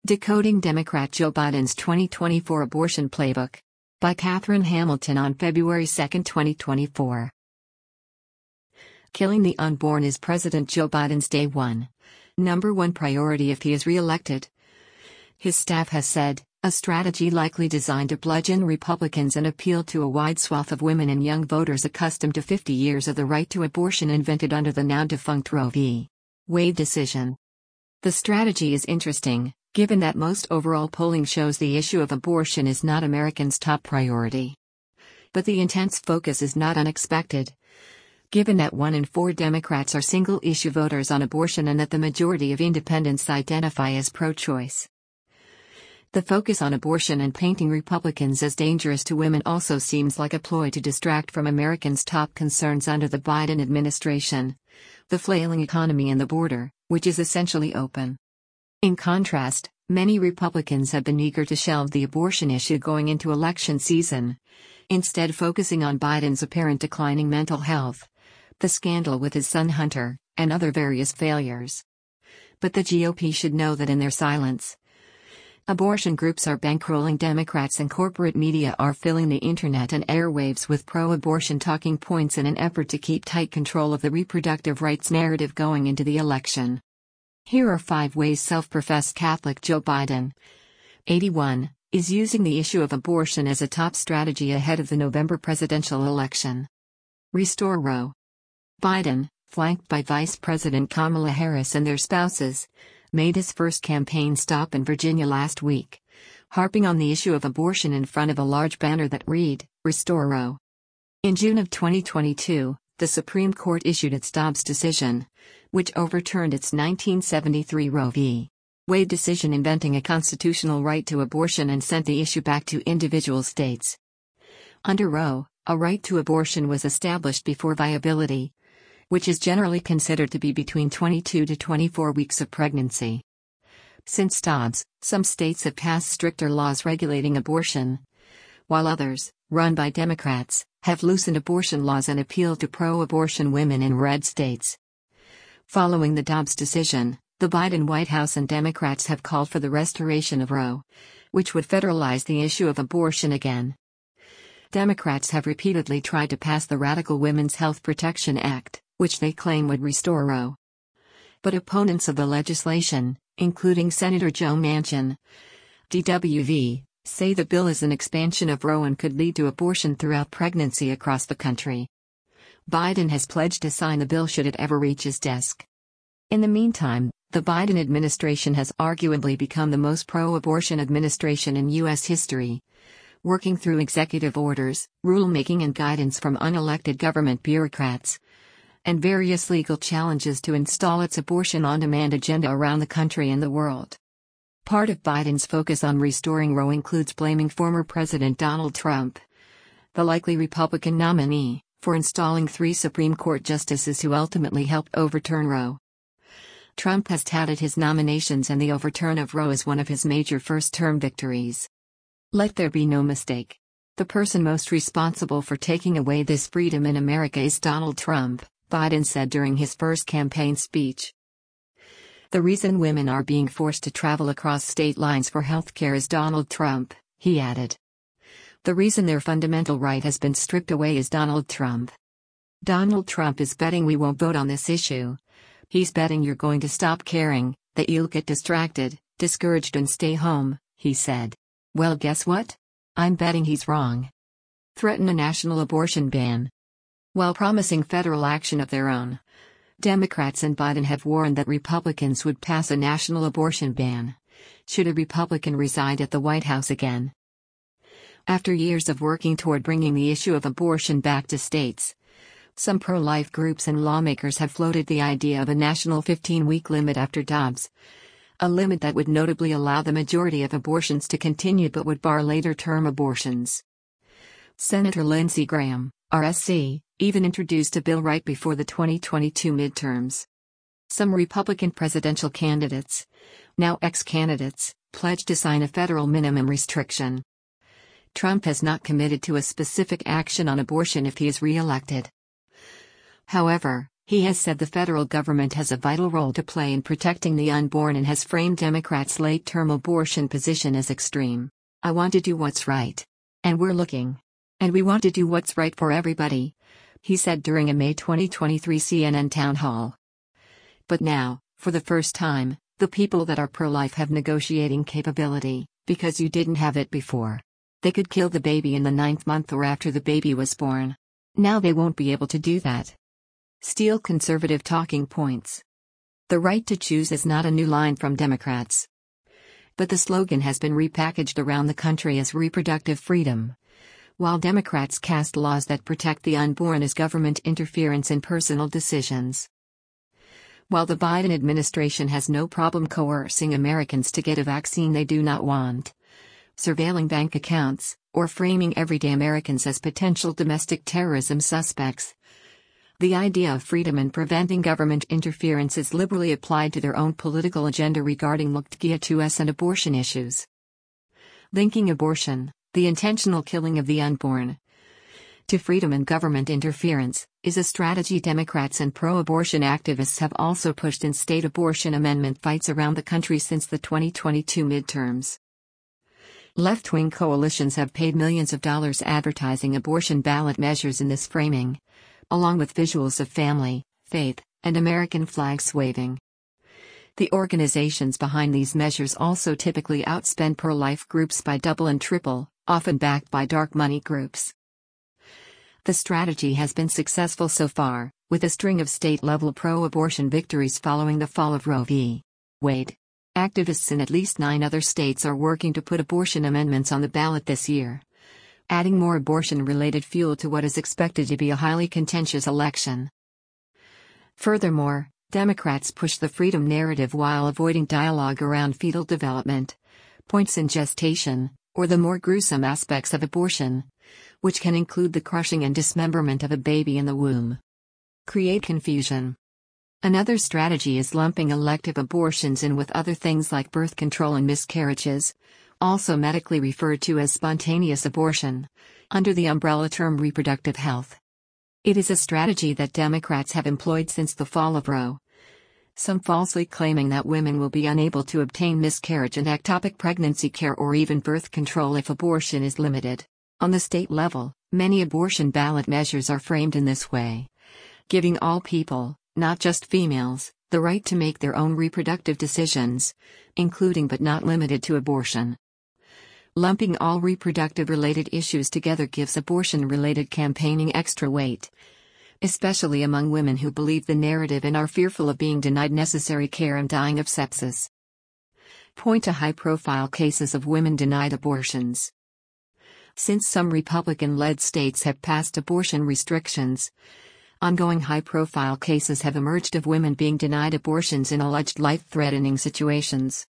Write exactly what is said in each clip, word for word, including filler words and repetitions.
Decoding Democrat Joe Biden's twenty twenty-four Abortion Playbook. By Catherine Hamilton on February second, twenty twenty-four. Killing the unborn is President Joe Biden's day one. Number one priority if he is re-elected. His staff has said, a strategy likely designed to bludgeon Republicans and appeal to a wide swath of women and young voters accustomed to fifty years of the right to abortion invented under the now-defunct Roe v. Wade decision. The strategy is interesting, given that most overall polling shows the issue of abortion is not Americans' top priority. But the intense focus is not unexpected, given that one in four Democrats are single-issue voters on abortion and that the majority of independents identify as pro-choice. The focus on abortion and painting Republicans as dangerous to women also seems like a ploy to distract from Americans' top concerns under the Biden administration: the flailing economy and the border, which is essentially open. In contrast, many Republicans have been eager to shelve the abortion issue going into election season, instead focusing on Biden's apparent declining mental health, the scandal with his son Hunter, and other various failures. But the G O P should know that in their silence, abortion groups are bankrolling Democrats and corporate media are filling the internet and airwaves with pro-abortion talking points in an effort to keep tight control of the reproductive rights narrative going into the election. Here are five ways self-professed Catholic Joe Biden, eighty-one, is using the issue of abortion as a top strategy ahead of the November presidential election. Restore Roe. Biden, flanked by Vice President Kamala Harris and their spouses, made his first campaign stop in Virginia last week, harping on the issue of abortion in front of a large banner that read, "Restore Roe." In June of twenty twenty-two, the Supreme Court issued its Dobbs decision, which overturned its nineteen seventy-three Roe v. Wade decision inventing a constitutional right to abortion and sent the issue back to individual states. Under Roe, a right to abortion was established before viability, which is generally considered to be between twenty-two to twenty-four weeks of pregnancy. Since Dobbs, some states have passed stricter laws regulating abortion, while others, run by Democrats, have loosened abortion laws and appealed to pro-abortion women in red states. Following the Dobbs decision, the Biden White House and Democrats have called for the restoration of Roe, which would federalize the issue of abortion again. Democrats have repeatedly tried to pass the Radical Women's Health Protection Act, which they claim would restore Roe. But opponents of the legislation, including Senator Joe Manchin, D W V, say the bill is an expansion of Roe and could lead to abortion throughout pregnancy across the country. Biden has pledged to sign the bill should it ever reach his desk. In the meantime, the Biden administration has arguably become the most pro-abortion administration in U S history, working through executive orders, rulemaking and guidance from unelected government bureaucrats, and various legal challenges to install its abortion-on-demand agenda around the country and the world. Part of Biden's focus on restoring Roe includes blaming former President Donald Trump, the likely Republican nominee, for installing three Supreme Court justices who ultimately helped overturn Roe. Trump has touted his nominations and the overturn of Roe as one of his major first-term victories. Let there be no mistake. The person most responsible for taking away this freedom in America is Donald Trump, Biden said during his first campaign speech. The reason women are being forced to travel across state lines for health care is Donald Trump, he added. The reason their fundamental right has been stripped away is Donald Trump. Donald Trump is betting we won't vote on this issue. He's betting you're going to stop caring, that you'll get distracted, discouraged and stay home, he said. Well, guess what? I'm betting he's wrong. Threaten a national abortion ban. While promising federal action of their own, Democrats and Biden have warned that Republicans would pass a national abortion ban, should a Republican reside at the White House again. After years of working toward bringing the issue of abortion back to states, some pro-life groups and lawmakers have floated the idea of a national fifteen-week limit after Dobbs, a limit that would notably allow the majority of abortions to continue but would bar later-term abortions. Senator Lindsey Graham, R S C, even introduced a bill right before the twenty twenty-two midterms. Some Republican presidential candidates, now ex-candidates, pledged to sign a federal minimum restriction. Trump has not committed to a specific action on abortion if he is re-elected. However, He has said the federal government has a vital role to play in protecting the unborn and has framed Democrats' late-term abortion position as extreme. "I want to do what's right. And we're looking. And we want to do what's right for everybody," he said during a May twenty twenty-three C N N town hall. But now, for the first time, the people that are pro-life have negotiating capability, because you didn't have it before. They could kill the baby in the ninth month or after the baby was born. Now they won't be able to do that. Steal conservative talking points. The right to choose is not a new line from Democrats. But the slogan has been repackaged around the country as reproductive freedom. While Democrats cast laws that protect the unborn as government interference in personal decisions. While the Biden administration has no problem coercing Americans to get a vaccine they do not want, surveilling bank accounts, or framing everyday Americans as potential domestic terrorism suspects, the idea of freedom and preventing government interference is liberally applied to their own political agenda regarding L G B T Q S and abortion issues. Linking abortion, the intentional killing of the unborn, to freedom and government interference, is a strategy Democrats and pro-abortion activists have also pushed in state abortion amendment fights around the country since the twenty twenty-two midterms. Left-wing coalitions have paid millions of dollars advertising abortion ballot measures in this framing, along with visuals of family, faith, and American flags waving. The organizations behind these measures also typically outspend pro-life groups by double and triple, often backed by dark money groups. The strategy has been successful so far, with a string of state-level pro-abortion victories following the fall of Roe v. Wade. Activists in at least nine other states are working to put abortion amendments on the ballot this year, adding more abortion-related fuel to what is expected to be a highly contentious election. Furthermore, Democrats push the freedom narrative while avoiding dialogue around fetal development, points in gestation, or the more gruesome aspects of abortion, which can include the crushing and dismemberment of a baby in the womb. Create confusion. Another strategy is lumping elective abortions in with other things like birth control and miscarriages, also medically referred to as spontaneous abortion, under the umbrella term reproductive health. It is a strategy that Democrats have employed since the fall of Roe, some falsely claiming that women will be unable to obtain miscarriage and ectopic pregnancy care or even birth control if abortion is limited. On the state level, many abortion ballot measures are framed in this way, giving all people, not just females, the right to make their own reproductive decisions, including but not limited to abortion. Lumping all reproductive-related issues together gives abortion-related campaigning extra weight, especially among women who believe the narrative and are fearful of being denied necessary care and dying of sepsis. Point to high-profile cases of women denied abortions. Since some Republican-led states have passed abortion restrictions, ongoing high-profile cases have emerged of women being denied abortions in alleged life-threatening situations.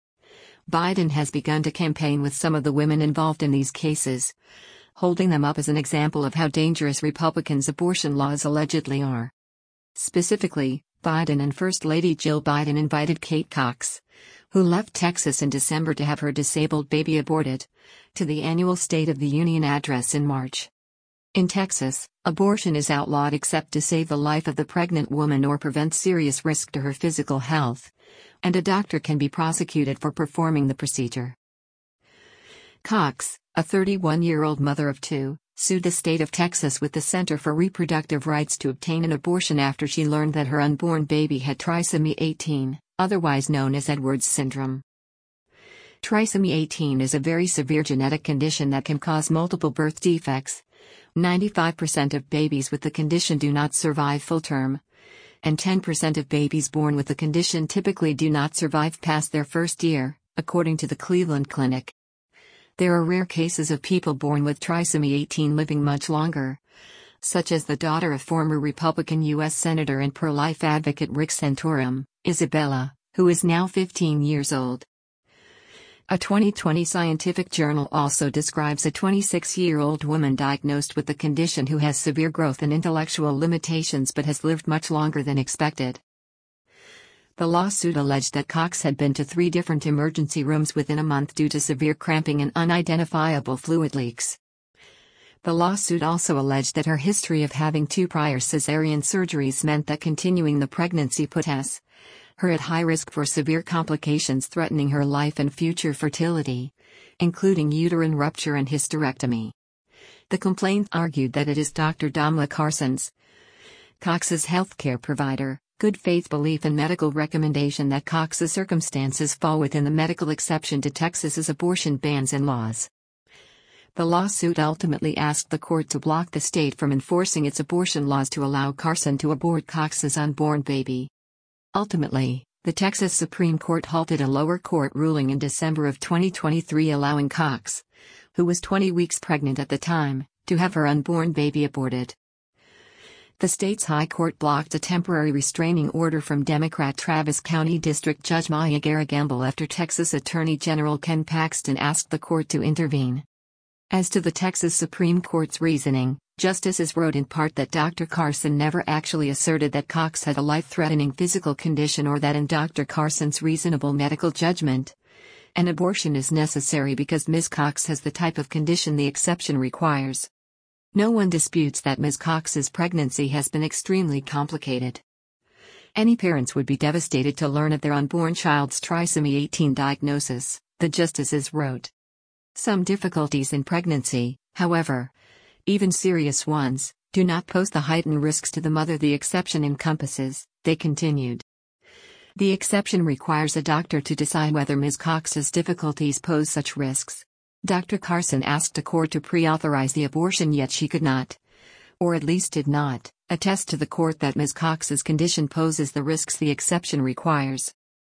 Biden has begun to campaign with some of the women involved in these cases, holding them up as an example of how dangerous Republicans' abortion laws allegedly are. Specifically, Biden and First Lady Jill Biden invited Kate Cox, who left Texas in December to have her disabled baby aborted, to the annual State of the Union address in March. In Texas, abortion is outlawed except to save the life of the pregnant woman or prevent serious risk to her physical health, and a doctor can be prosecuted for performing the procedure. Cox, a thirty-one-year-old mother of two, sued the state of Texas with the Center for Reproductive Rights to obtain an abortion after she learned that her unborn baby had trisomy eighteen, otherwise known as Edwards syndrome. Trisomy eighteen is a very severe genetic condition that can cause multiple birth defects. ninety-five percent of babies with the condition do not survive full term, and ten percent of babies born with the condition typically do not survive past their first year, according to the Cleveland Clinic. There are rare cases of people born with trisomy eighteen living much longer, such as the daughter of former Republican U S Senator and pro-life advocate Rick Santorum, Isabella, who is now fifteen years old. A twenty twenty scientific journal also describes a twenty-six-year-old woman diagnosed with the condition who has severe growth and intellectual limitations but has lived much longer than expected. The lawsuit alleged that Cox had been to three different emergency rooms within a month due to severe cramping and unidentifiable fluid leaks. The lawsuit also alleged that her history of having two prior cesarean surgeries meant that continuing the pregnancy put S. her at high risk for severe complications threatening her life and future fertility, including uterine rupture and hysterectomy. The complaint argued that it is Doctor Damla Carson's, Cox's healthcare provider, good faith belief and medical recommendation that Cox's circumstances fall within the medical exception to Texas's abortion bans and laws. The lawsuit ultimately asked the court to block the state from enforcing its abortion laws to allow Carson to abort Cox's unborn baby. Ultimately, the Texas Supreme Court halted a lower court ruling in December of twenty twenty-three allowing Cox, who was twenty weeks pregnant at the time, to have her unborn baby aborted. The state's high court blocked a temporary restraining order from Democrat Travis County District Judge Maya Garragamble after Texas Attorney General Ken Paxton asked the court to intervene. As to the Texas Supreme Court's reasoning, justices wrote in part that Doctor Carson never actually asserted that Cox had a life-threatening physical condition or that in Doctor Carson's reasonable medical judgment, an abortion is necessary because Miz Cox has the type of condition the exception requires. No one disputes that Miz Cox's pregnancy has been extremely complicated. Any parents would be devastated to learn of their unborn child's trisomy eighteen diagnosis, the justices wrote. Some difficulties in pregnancy, however, even serious ones, do not pose the heightened risks to the mother the exception encompasses, they continued. The exception requires a doctor to decide whether Miz Cox's difficulties pose such risks. Doctor Carson asked a court to pre-authorize the abortion, yet she could not, or at least did not, attest to the court that Miz Cox's condition poses the risks the exception requires.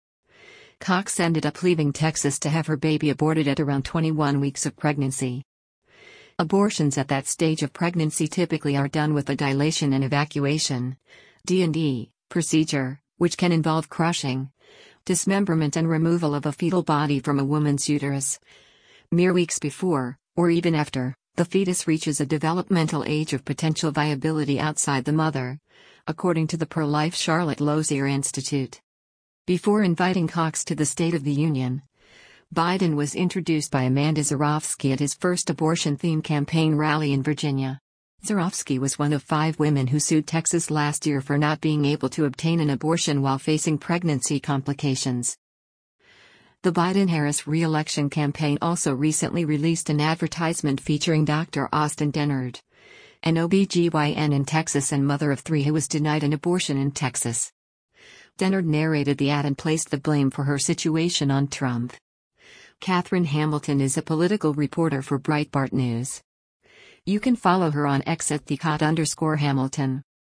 Cox ended up leaving Texas to have her baby aborted at around twenty-one weeks of pregnancy. Abortions at that stage of pregnancy typically are done with a dilation and evacuation (D and E) procedure, which can involve crushing, dismemberment and removal of a fetal body from a woman's uterus. Mere weeks before, or even after, the fetus reaches a developmental age of potential viability outside the mother, according to the pro-life Charlotte Lozier Institute. Before inviting Cox to the State of the Union, Biden was introduced by Amanda Zurawski at his first abortion-themed campaign rally in Virginia. Zurawski was one of five women who sued Texas last year for not being able to obtain an abortion while facing pregnancy complications. The Biden-Harris re-election campaign also recently released an advertisement featuring Doctor Austin Dennard, an O B G Y N in Texas and mother of three who was denied an abortion in Texas. Dennard narrated the ad and placed the blame for her situation on Trump. Catherine Hamilton is a political reporter for Breitbart News. You can follow her on X at the Cot underscore Hamilton.